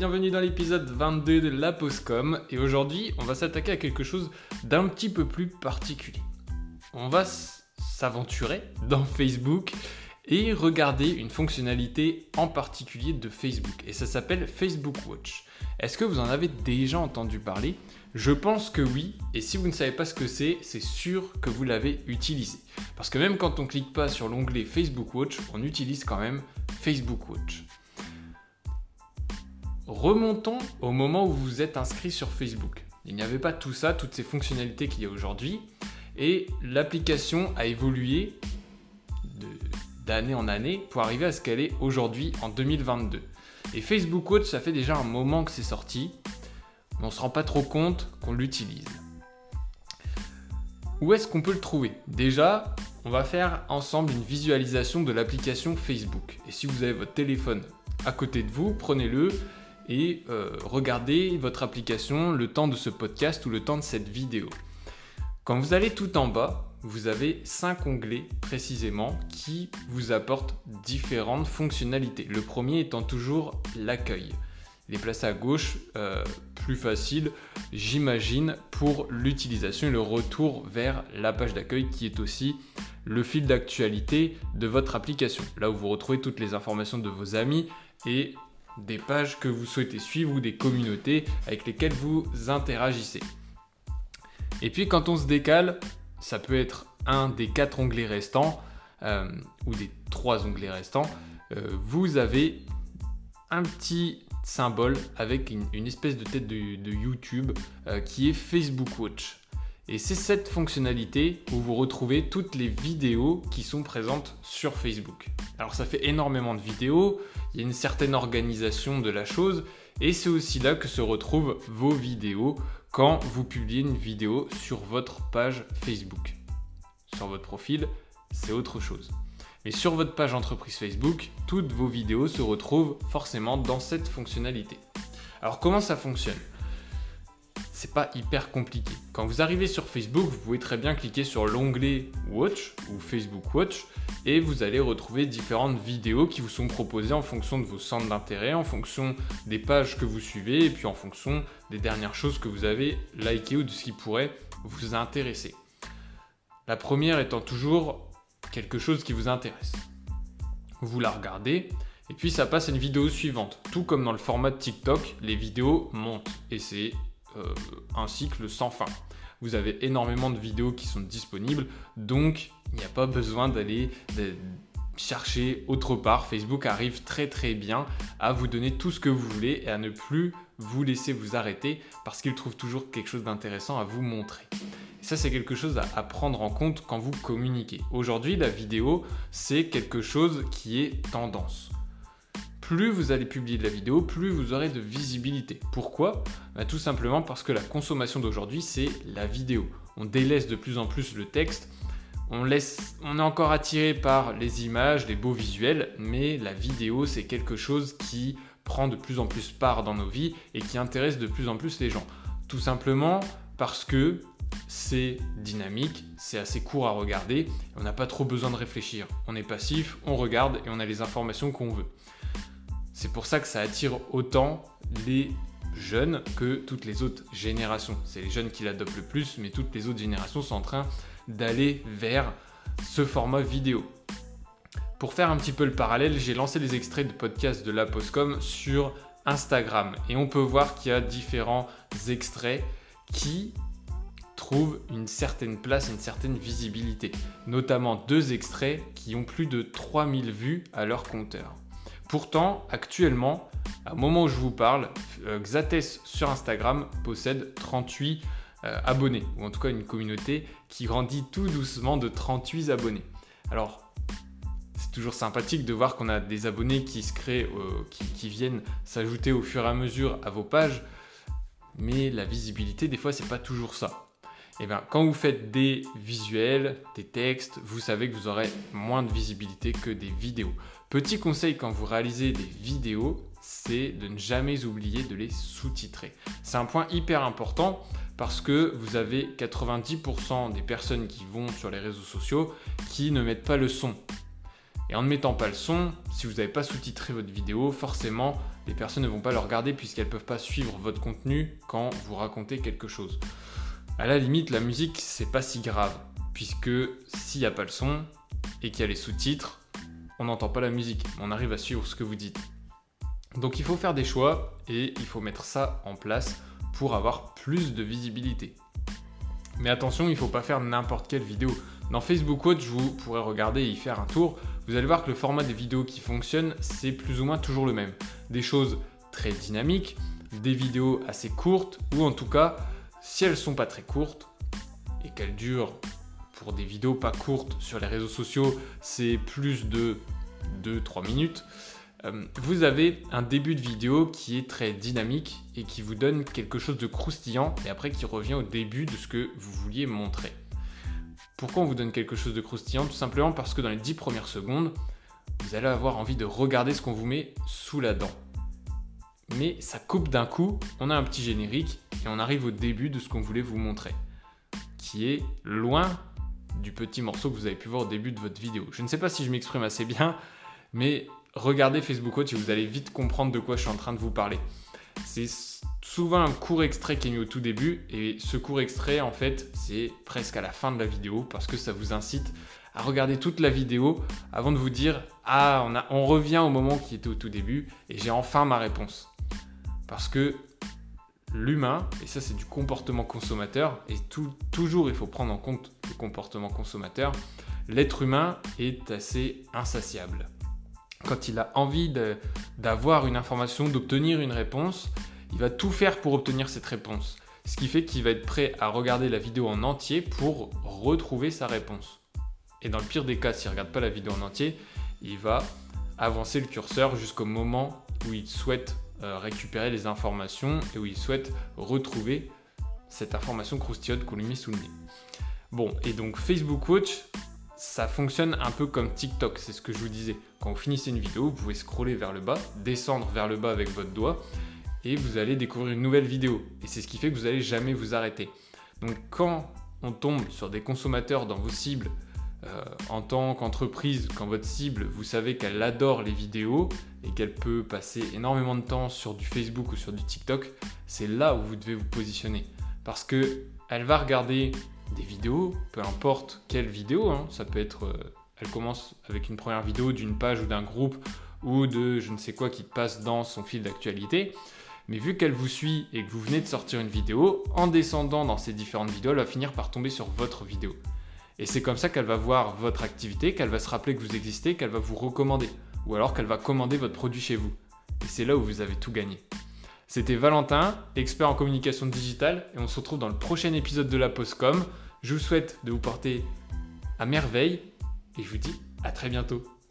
bienvenue dans l'épisode 22 de la Pause.com et aujourd'hui on va s'attaquer à quelque chose d'un petit peu plus particulier. On va s'aventurer dans Facebook et regarder une fonctionnalité en particulier de Facebook et ça s'appelle Facebook Watch. Est-ce que vous en avez déjà entendu parler ? Je pense que oui, et si vous ne savez pas ce que c'est sûr que vous l'avez utilisé. Parce que même quand on ne clique pas sur l'onglet Facebook Watch, on utilise quand même Facebook Watch. Remontons au moment où vous vous êtes inscrit sur Facebook. Il n'y avait pas tout ça, toutes ces fonctionnalités qu'il y a aujourd'hui, et l'application a évolué d'année en année pour arriver à ce qu'elle est aujourd'hui en 2022. Et Facebook Watch, ça fait déjà un moment que c'est sorti, mais on ne se rend pas trop compte qu'on l'utilise. Où est-ce qu'on peut le trouver ? Déjà, on va faire ensemble une visualisation de l'application Facebook. Et si vous avez votre téléphone à côté de vous, prenez-le et regardez votre application le temps de ce podcast ou le temps de cette vidéo. Quand vous allez tout en bas, vous avez 5 onglets précisément qui vous apportent différentes fonctionnalités. Le premier étant toujours l'accueil. Il est placé à gauche, plus facile, j'imagine, pour l'utilisation et le retour vers la page d'accueil qui est aussi le fil d'actualité de votre application. Là où vous retrouvez toutes les informations de vos amis et des pages que vous souhaitez suivre ou des communautés avec lesquelles vous interagissez. Et puis quand on se décale, ça peut être un des 4 onglets restants ou des 3 onglets restants. Vous avez un petit symbole avec une espèce de tête de YouTube qui est Facebook Watch. Et c'est cette fonctionnalité où vous retrouvez toutes les vidéos qui sont présentes sur Facebook. Alors ça fait énormément de vidéos, il y a une certaine organisation de la chose et c'est aussi là que se retrouvent vos vidéos quand vous publiez une vidéo sur votre page Facebook. Sur votre profil, c'est autre chose. Mais sur votre page entreprise Facebook, toutes vos vidéos se retrouvent forcément dans cette fonctionnalité. Alors comment ça fonctionne ? C'est pas hyper compliqué. Quand vous arrivez sur Facebook, vous pouvez très bien cliquer sur l'onglet Watch ou Facebook Watch et vous allez retrouver différentes vidéos qui vous sont proposées en fonction de vos centres d'intérêt, en fonction des pages que vous suivez et puis en fonction des dernières choses que vous avez likées ou de ce qui pourrait vous intéresser. La première étant toujours quelque chose qui vous intéresse. Vous la regardez et puis ça passe à une vidéo suivante. Tout comme dans le format de TikTok, les vidéos montent et c'est un cycle sans fin. Vous avez énormément de vidéos qui sont disponibles, donc il n'y a pas besoin d'aller chercher autre part. Facebook arrive très très bien à vous donner tout ce que vous voulez et à ne plus vous laisser vous arrêter parce qu'il trouve toujours quelque chose d'intéressant à vous montrer. Et ça, c'est quelque chose à prendre en compte quand vous communiquez. Aujourd'hui, la vidéo, c'est quelque chose qui est tendance. Plus vous allez publier de la vidéo, plus vous aurez de visibilité. Pourquoi ? Tout simplement parce que la consommation d'aujourd'hui, c'est la vidéo. On délaisse de plus en plus le texte. On est encore attiré par les images, les beaux visuels, mais la vidéo, c'est quelque chose qui prend de plus en plus part dans nos vies et qui intéresse de plus en plus les gens. Tout simplement parce que c'est dynamique, c'est assez court à regarder, on n'a pas trop besoin de réfléchir. On est passif, on regarde et on a les informations qu'on veut. C'est pour ça que ça attire autant les jeunes que toutes les autres générations. C'est les jeunes qui l'adoptent le plus, mais toutes les autres générations sont en train d'aller vers ce format vidéo. Pour faire un petit peu le parallèle, j'ai lancé des extraits de podcasts de la Pause.com sur Instagram. Et on peut voir qu'il y a différents extraits qui trouvent une certaine place, une certaine visibilité. Notamment 2 extraits qui ont plus de 3000 vues à leur compteur. Pourtant, actuellement, au moment où je vous parle, Xathès sur Instagram possède 38 abonnés, ou en tout cas une communauté qui grandit tout doucement de 38 abonnés. Alors, c'est toujours sympathique de voir qu'on a des abonnés qui se créent, qui viennent s'ajouter au fur et à mesure à vos pages, mais la visibilité, des fois, c'est pas toujours ça. Et bien, quand vous faites des visuels, des textes, vous savez que vous aurez moins de visibilité que des vidéos. Petit conseil quand vous réalisez des vidéos, c'est de ne jamais oublier de les sous-titrer. C'est un point hyper important parce que vous avez 90% des personnes qui vont sur les réseaux sociaux qui ne mettent pas le son. Et en ne mettant pas le son, si vous n'avez pas sous-titré votre vidéo, forcément, les personnes ne vont pas le regarder puisqu'elles ne peuvent pas suivre votre contenu quand vous racontez quelque chose. À la limite, la musique, c'est pas si grave, puisque s'il n'y a pas le son et qu'il y a les sous-titres, on n'entend pas la musique, on arrive à suivre ce que vous dites. Donc il faut faire des choix et il faut mettre ça en place pour avoir plus de visibilité. Mais attention, il ne faut pas faire n'importe quelle vidéo. Dans Facebook Watch, vous pourrez regarder et y faire un tour. Vous allez voir que le format des vidéos qui fonctionnent, c'est plus ou moins toujours le même. Des choses très dynamiques, des vidéos assez courtes, ou en tout cas, si elles ne sont pas très courtes et qu'elles durent pour des vidéos pas courtes sur les réseaux sociaux, c'est plus de 2-3 minutes. Vous avez un début de vidéo qui est très dynamique et qui vous donne quelque chose de croustillant et après qui revient au début de ce que vous vouliez montrer. Pourquoi on vous donne quelque chose de croustillant? Tout simplement parce que dans les 10 premières secondes, vous allez avoir envie de regarder ce qu'on vous met sous la dent. Mais ça coupe d'un coup, on a un petit générique et on arrive au début de ce qu'on voulait vous montrer, qui est loin du petit morceau que vous avez pu voir au début de votre vidéo. Je ne sais pas si je m'exprime assez bien, mais regardez Facebook Watch et vous allez vite comprendre de quoi je suis en train de vous parler. C'est souvent un court extrait qui est mis au tout début et ce court extrait, en fait, c'est presque à la fin de la vidéo parce que ça vous incite à regarder toute la vidéo avant de vous dire « Ah, on revient au moment qui était au tout début et j'ai enfin ma réponse ». Parce que l'humain, et ça c'est du comportement consommateur, et toujours il faut prendre en compte le comportement consommateur, l'être humain est assez insatiable. Quand il a envie d'avoir une information, d'obtenir une réponse, il va tout faire pour obtenir cette réponse. Ce qui fait qu'il va être prêt à regarder la vidéo en entier pour retrouver sa réponse. Et dans le pire des cas, s'il ne regarde pas la vidéo en entier, il va avancer le curseur jusqu'au moment où il souhaite récupérer les informations et où il souhaite retrouver cette information croustillante qu'on lui met sous le nez. Bon, et donc Facebook Watch, ça fonctionne un peu comme TikTok, c'est ce que je vous disais. Quand vous finissez une vidéo, vous pouvez scroller vers le bas, descendre vers le bas avec votre doigt et vous allez découvrir une nouvelle vidéo. Et c'est ce qui fait que vous n'allez jamais vous arrêter. Donc quand on tombe sur des consommateurs dans vos cibles, en tant qu'entreprise, quand votre cible, vous savez qu'elle adore les vidéos et qu'elle peut passer énormément de temps sur du Facebook ou sur du TikTok, c'est là où vous devez vous positionner. Parce qu'elle va regarder des vidéos, peu importe quelle vidéo, hein, ça peut être, elle commence avec une première vidéo d'une page ou d'un groupe ou de je ne sais quoi qui passe dans son fil d'actualité, mais vu qu'elle vous suit et que vous venez de sortir une vidéo, en descendant dans ces différentes vidéos, elle va finir par tomber sur votre vidéo. Et c'est comme ça qu'elle va voir votre activité, qu'elle va se rappeler que vous existez, qu'elle va vous recommander, ou alors qu'elle va commander votre produit chez vous. Et c'est là où vous avez tout gagné. C'était Valentin, expert en communication digitale, et on se retrouve dans le prochain épisode de la Postcom. Je vous souhaite de vous porter à merveille, et je vous dis à très bientôt.